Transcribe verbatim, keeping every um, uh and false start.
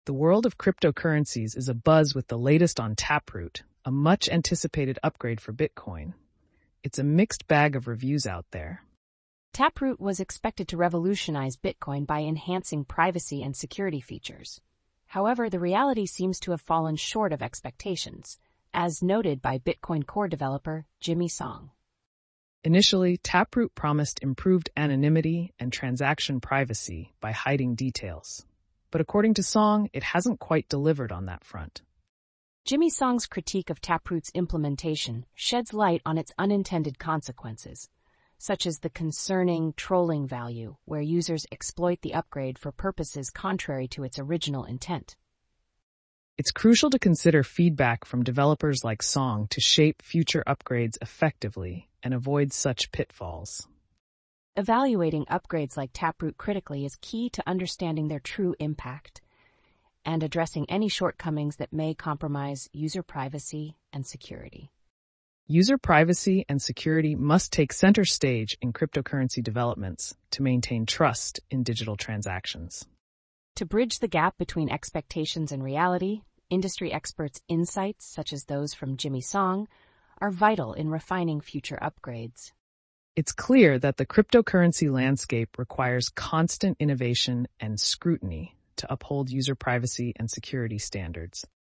The world of cryptocurrencies is abuzz with the latest on Taproot, a much-anticipated upgrade for Bitcoin. It's a mixed bag of reviews out there. Taproot was expected to revolutionize Bitcoin by enhancing privacy and security features. However, the reality seems to have fallen short of expectations, as noted by Bitcoin Core developer Jimmy Song. Initially, Taproot promised improved anonymity and transaction privacy by hiding details. But according to Song, it hasn't quite delivered on that front. Jimmy Song's critique of Taproot's implementation sheds light on its unintended consequences, such as the concerning trolling value, where users exploit the upgrade for purposes contrary to its original intent. It's crucial to consider feedback from developers like Song to shape future upgrades effectively and avoid such pitfalls. Evaluating upgrades like Taproot critically is key to understanding their true impact and addressing any shortcomings that may compromise user privacy and security. User privacy and security must take center stage in cryptocurrency developments to maintain trust in digital transactions. To bridge the gap between expectations and reality, industry experts' insights, such as those from Jimmy Song, are vital in refining future upgrades. It's clear that the cryptocurrency landscape requires constant innovation and scrutiny to uphold user privacy and security standards.